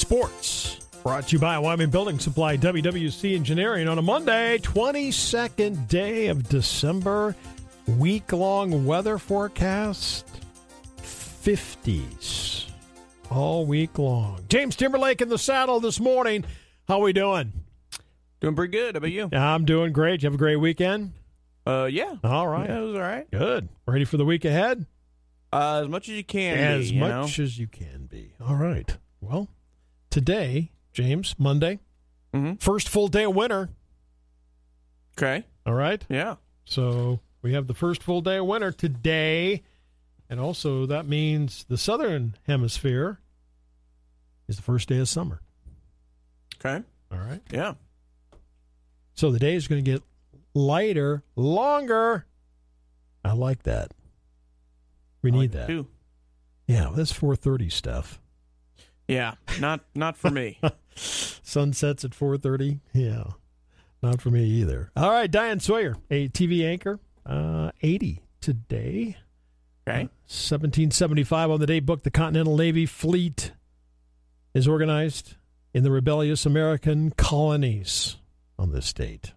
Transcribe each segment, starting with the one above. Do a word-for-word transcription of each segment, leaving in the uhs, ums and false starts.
Sports, brought to you by Wyoming Building Supply, W W C Engineering, on a Monday, twenty-second day of December. Week-long weather forecast, fifties all week long. James Timberlake in the saddle this morning. How we doing? Doing pretty good. How about you? I'm doing great. You have a great weekend? Uh, yeah. All right. Yeah, it was all right. Good. Ready for the week ahead? Uh, as much as you can As be, you much know? as you can be. All right. Well, today, James, Monday, Mm-hmm. first full day of winter. Okay. All right? Yeah. So we have the first full day of winter today. And also that means the southern hemisphere is the first day of summer. Okay. All right? Yeah. So the day is going to get lighter, longer. I like that. We I need like that. it too. Yeah, well, that's four thirty stuff. Yeah. Not not for me. Sunsets at four thirty. Yeah, not for me either. All right, Diane Sawyer, a T V anchor, uh, eighty today. Okay. Uh, seventeen seventy-five on the day book. The Continental Navy fleet is organized in the rebellious American colonies on this date.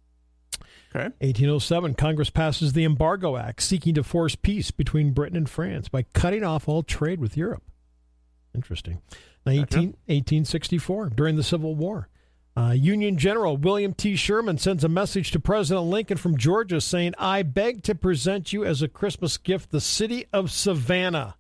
Okay. eighteen oh seven, Congress passes the Embargo Act, seeking to force peace between Britain and France by cutting off all trade with Europe. Interesting. nineteen, eighteen sixty-four, during the Civil War, uh, Union General William T. Sherman sends a message to President Lincoln from Georgia saying, "I beg to present you as a Christmas gift the city of Savannah."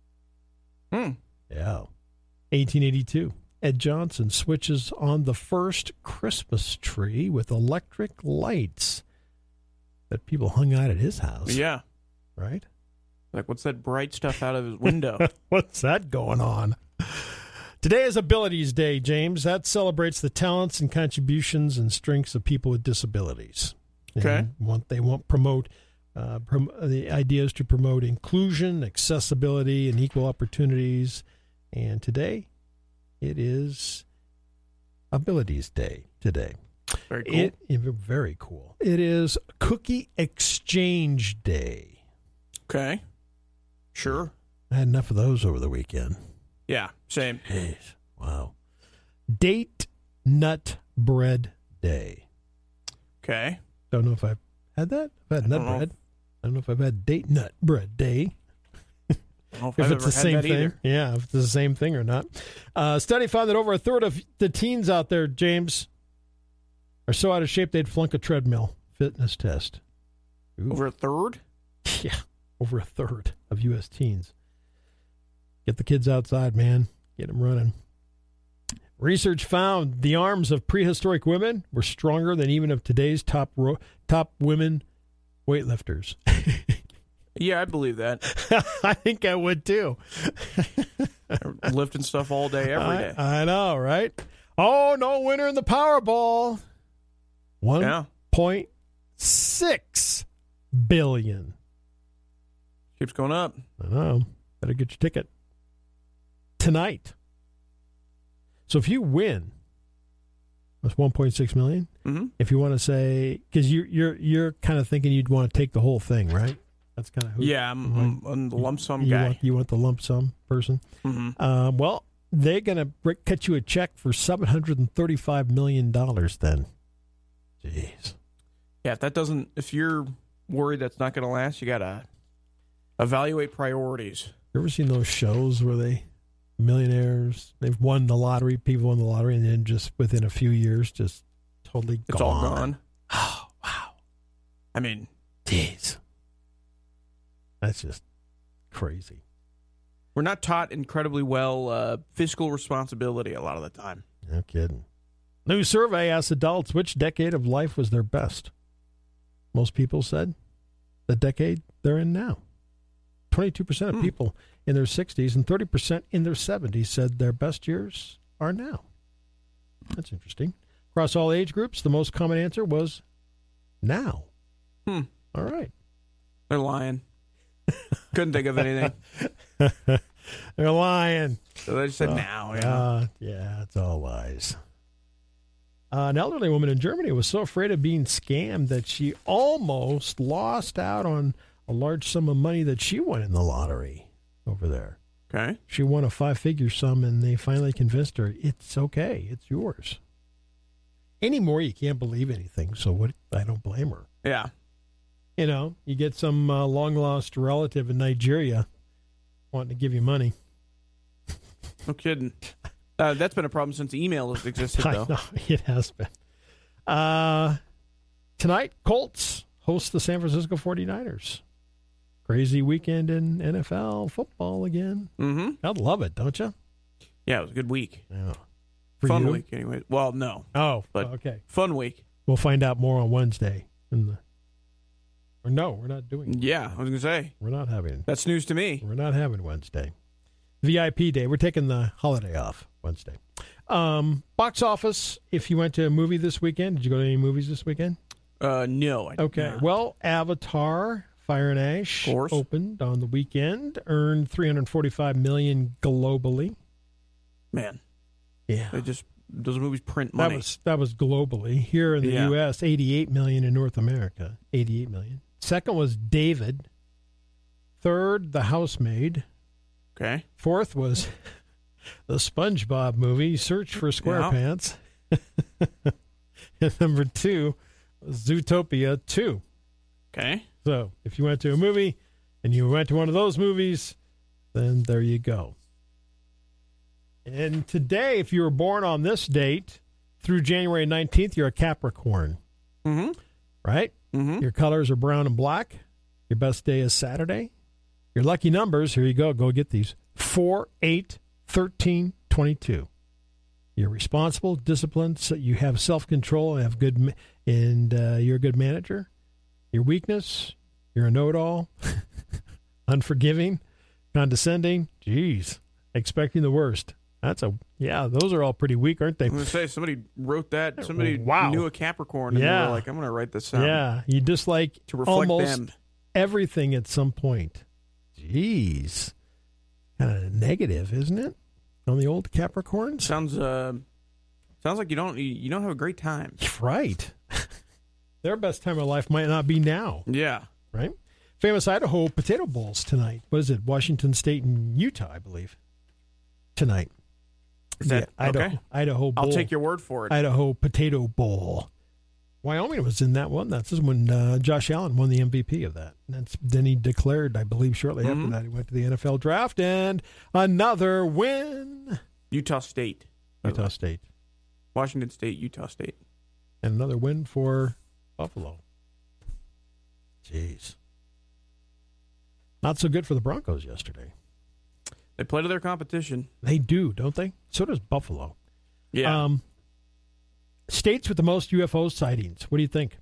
Hmm. Yeah. eighteen eighty-two, Ed Johnson switches on the first Christmas tree with electric lights that people hung out at his house. Yeah. Right? Like, what's that bright stuff out of his window? What's that going on? Today is Abilities Day, James. That celebrates the talents and contributions and strengths of people with disabilities. Okay. And want, they want promote uh, prom- the idea is to promote inclusion, accessibility, and equal opportunities. And today, it is Abilities Day today. Very cool. It, it- very cool. It is Cookie Exchange Day. Okay. Sure. I had enough of those over the weekend. Yeah. Same. Jeez. Wow. Date Nut Bread Day. Okay. Don't know if I've had that. I've had I nut don't know. bread. I don't know if I've had Date Nut Bread Day. I don't know if, If I've it's ever the had same that thing. either. Yeah, if it's the same thing or not. Uh, study found that over a third of the teens out there, James, are so out of shape they'd flunk a treadmill fitness test. Ooh. Over a third? Yeah, over a third of U S teens. Get the kids outside, man. Get them running. Research found the arms of prehistoric women were stronger than even of today's top ro- top women weightlifters. Yeah, I believe that. I think I would too. They're lifting stuff all day, every day. I, I know, right? Oh, no winner in the Powerball. Yeah. one point six billion. Keeps going up. I know. Better get your ticket tonight. So if you win, that's one point six million. Mm-hmm. If you want to say, because you're you're you're kind of thinking you'd want to take the whole thing, right? That's kind of who. Yeah, I'm, I'm, I'm the lump sum you guy. Want, you want the lump sum person. Mm-hmm. Uh, well, they're going to cut you a check for seven hundred and thirty-five million dollars. Then, jeez. Yeah, if that doesn't, if you're worried that's not going to last, you got to evaluate priorities. You ever seen those shows where they millionaires they've won the lottery, people won the lottery, and then just within a few years, just totally It's gone. all gone. Oh wow! I mean, Jeez, that's just crazy. we're not taught incredibly well uh, fiscal responsibility a lot of the time. No kidding. New survey asks adults which decade of life was their best. Most people said the decade they're in now. twenty-two percent of Hmm. people in their sixties and thirty percent in their seventies said their best years are now. That's interesting. Across all age groups, the most common answer was now. Hmm. All right. They're lying. Couldn't think of anything. They're lying. So they just said Uh, now. Yeah. Uh, yeah, it's all lies. Uh, an elderly woman in Germany was so afraid of being scammed that she almost lost out on a large sum of money that she won in the lottery over there. Okay. She won a five-figure sum, and they finally convinced her, it's okay, it's yours. Anymore, you can't believe anything, so what? I don't blame her. Yeah. You know, you get some uh, long-lost relative in Nigeria wanting to give you money. No kidding. Uh, that's been a problem since email has existed, though. I know, it has been. Uh, tonight, Colts host the San Francisco forty-niners. Crazy weekend in N F L football again. Mm-hmm. I'd love it, don't you? Yeah, it was a good week. Yeah. For Fun you? week, anyway. Well, no. Oh, but okay. Fun week. We'll find out more on Wednesday. In the, or no, we're not doing it. Yeah, I was going to say. We're not having That's news to me. We're not having Wednesday. V I P day. We're taking the holiday off Wednesday. Um, box office, if you went to a movie this weekend, did you go to any movies this weekend? Uh, no. I did Okay. not. Well, Avatar, Fire and Ash, Of course. opened on the weekend, earned three hundred forty-five million dollars globally. Man. Yeah. They just, those movies print money. That was that was globally. Here in the Yeah. U S, eighty-eight million dollars in North America. eighty-eight million dollars. Second was David. Third, The Housemaid. Okay. Fourth was the SpongeBob movie, Search for SquarePants. And number two was Zootopia two. Okay. So if you went to a movie and you went to one of those movies, then there you go. And today, if you were born on this date through January nineteenth, you're a Capricorn, Mm-hmm. right? Mm-hmm. Your colors are brown and black. Your best day is Saturday. Your lucky numbers, here you go, go get these, four, eight, thirteen, twenty-two. You're responsible, disciplined, so you have self-control and have good, ma- and uh, you're a good manager. Your weakness, you're a know-it-all, unforgiving, condescending, geez, expecting the worst. That's a, yeah, those are all pretty weak, aren't they? I'm going to say, somebody wrote that. Somebody Wow. knew a Capricorn, and Yeah. they were like, I'm going to write this down. Yeah, you dislike To reflect almost them. everything at some point. Jeez. Kind of negative, isn't it? On the old Capricorns? Sounds, uh, sounds like you don't, you don't have a great time. Right. Their best time of life might not be now, Yeah. right? Famous Idaho Potato Bowls tonight. What is it? Washington State and Utah, I believe. Tonight. Is that Yeah, Idaho, okay? Idaho Bowl. I'll take your word for it. Idaho Potato Bowl. Wyoming was in that one. That's when uh, Josh Allen won the M V P of that. And that's, then he declared, I believe, shortly Mhm. after that, he went to the N F L draft and another win. Utah State. by the Utah way. State. Washington State, Utah State. And another win for Buffalo. Jeez. Not so good for the Broncos yesterday. They play to their competition. They do, don't they? So does Buffalo. Yeah. Um, states with the most U F O sightings. What do you think?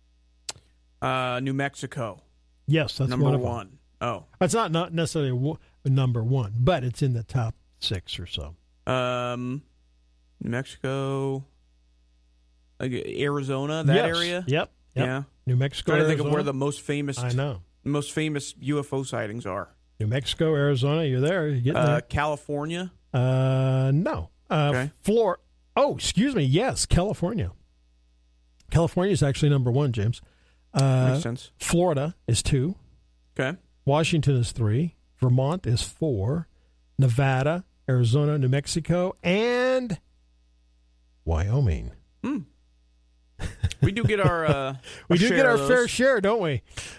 Uh, New Mexico, Yes, that's number one of them. one. Oh. It's not not necessarily w- number one, but it's in the top six or so. Um, New Mexico, like Arizona, that Yes. area. Yep. Yep. Yeah. New Mexico. Trying to think Arizona. of where the most famous, I know. most famous U F O sightings are. New Mexico, Arizona. You're there. You're getting Uh, California. there. Uh, no. Uh, Okay. Flor- Oh, excuse me. Yes, California. California is actually number one, James. Uh, Makes sense. Florida is two. Okay. Washington is three. Vermont is four. Nevada, Arizona, New Mexico, and Wyoming. Hmm. We do get our. Uh, We our do share get our of those. fair share, don't we?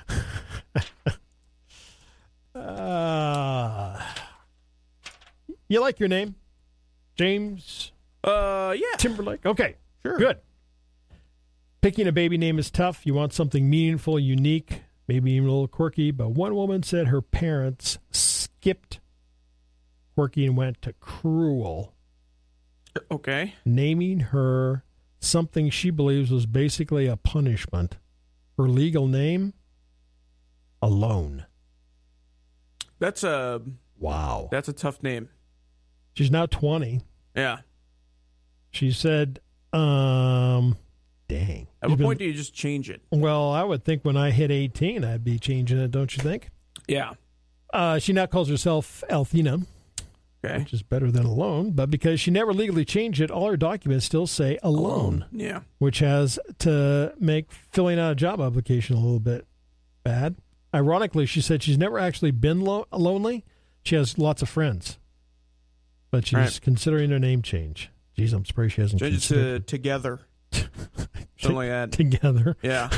uh, you like your name? James Uh, yeah. Timberlake? Okay, Sure. good. Picking a baby name is tough. You want something meaningful, unique, maybe even a little quirky. But one woman said her parents skipped quirky and went to cruel, Okay. naming her something she believes was basically a punishment. Her legal name, Alone. That's a Wow. that's a tough name. She's now twenty. Yeah. She said, um, dang. At what She's been- point do you just change it? Well, I would think when I hit eighteen, I'd be changing it, don't you think? Yeah. Uh, she now calls herself Althena, Okay. which is better than Alone. But because she never legally changed it, all her documents still say Alone, Yeah. which has to make filling out a job application a little bit bad. Ironically, she said she's never actually been lo- lonely. She has lots of friends, but she's Right. considering a name change. Geez, I'm surprised she hasn't Change it to considered Together. Something like that. together. Yeah.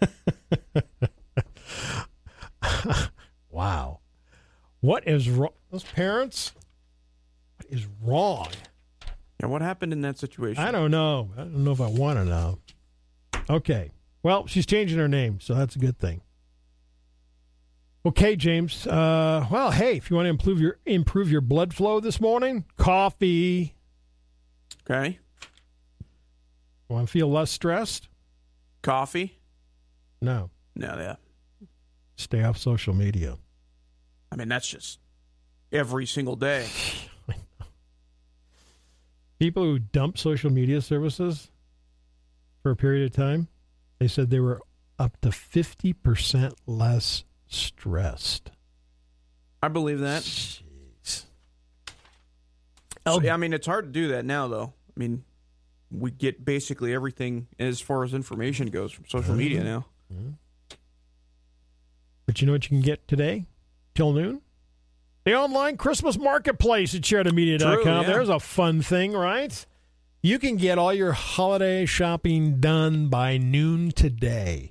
Wow. What is wrong? Those parents? What is wrong? Yeah. What happened in that situation? I don't know. I don't know if I want to know. Okay. Well, she's changing her name, so that's a good thing. Okay, James. Uh, well, hey, if you want to improve your improve your blood flow this morning, coffee. Okay. Want to feel less stressed? Coffee? No. No, yeah. Stay off social media. I mean, that's just every single day. People who dump social media services for a period of time, they said they were up to fifty percent less stressed. I believe that. Jeez. So, yeah, I mean, it's hard to do that now, though. I mean, we get basically everything as far as information goes from social media now. Mm-hmm. But you know what you can get today till noon? The online Christmas marketplace at Sheridan Media dot com. True, yeah. There's a fun thing, right? You can get all your holiday shopping done by noon today.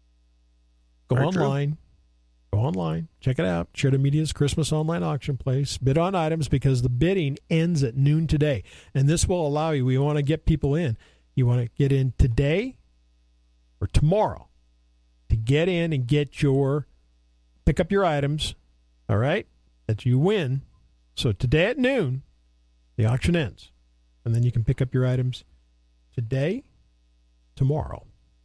Go Very online. Go online. Check it out. Sheridan Media's Christmas online auction place. Bid on items because the bidding ends at noon today. And this will allow you, we want to get people in. You want to get in today or tomorrow to get in and get your, pick up your items, all right, that you win. So today at noon, the auction ends. And then you can pick up your items today, tomorrow.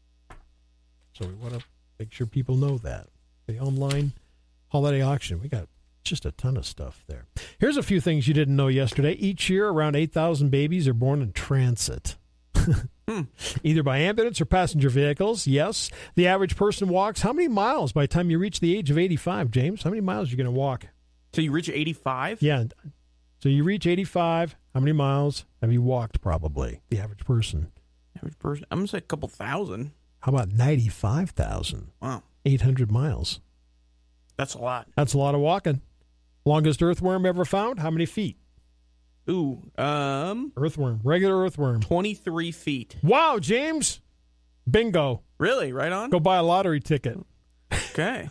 So we want to make sure people know that. The online holiday auction. We got just a ton of stuff there. Here's a few things you didn't know yesterday. Each year, around eight thousand babies are born in transit. hmm. Either by ambulance or passenger vehicles. Yes. The average person walks how many miles by the time you reach the age of eighty-five, James? How many miles are you going to walk? So you reach eighty-five? Yeah. So you reach eighty-five. How many miles have you walked, probably, the average person? Average person? I'm going to say a couple thousand. How about ninety-five thousand? Wow. eight hundred miles. That's a lot. That's a lot of walking. Longest earthworm ever found? How many feet? Ooh, um, Earthworm. Regular earthworm. twenty-three feet. Wow, James. Bingo. Really? Right on? Go buy a lottery ticket. Okay.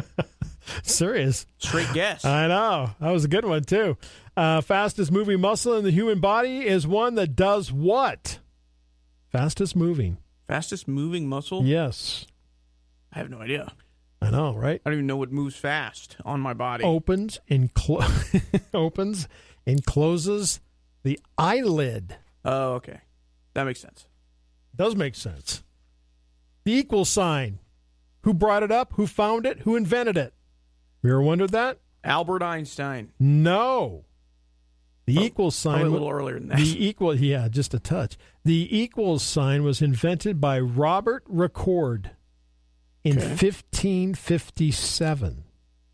Serious. Straight guess. I know. That was a good one, too. Uh, fastest moving muscle in the human body is one that does what? Fastest moving. Fastest moving muscle? Yes. I have no idea. I know, right? I don't even know what moves fast on my body. Opens and clo- opens and closes the eyelid. Oh, okay. That makes sense. Does make sense. The equal sign. Who brought it up? Who found it? Who invented it? You ever wondered that? Albert Einstein. No. The Oh, equal sign. Probably a little earlier than that. The equal, yeah, just a touch. The equal sign was invented by Robert Record in Okay. fifteen fifty-seven.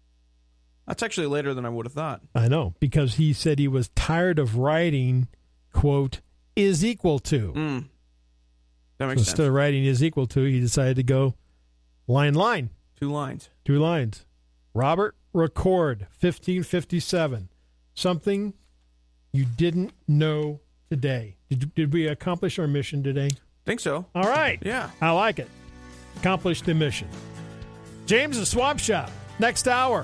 That's actually later than I would have thought. I know, because he said he was tired of writing, quote, is equal to. Mm. That So makes instead sense. of writing is equal to, he decided to go line, line, Two lines. two lines. Robert Record, fifteen fifty-seven. Something you didn't know today. Did, did we accomplish our mission today? Think so. All right. Yeah. I like it. Accomplished the mission. James' the Swap Shop. Next hour,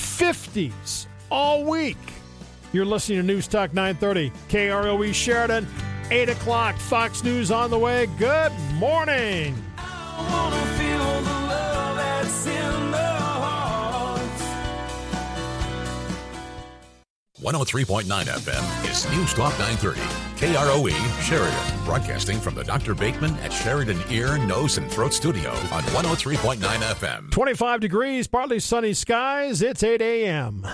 fifties all week. You're listening to News Talk nine thirty, K R O E Sheridan, eight o'clock, Fox News on the way. Good morning. I wanna feel the love that's in the heart. one oh three point nine F M is News Talk nine thirty. K R O E Sheridan. Broadcasting from the Doctor Bateman at Sheridan Ear, Nose, and Throat Studio on one oh three point nine F M. twenty-five degrees, partly sunny skies. It's eight a.m.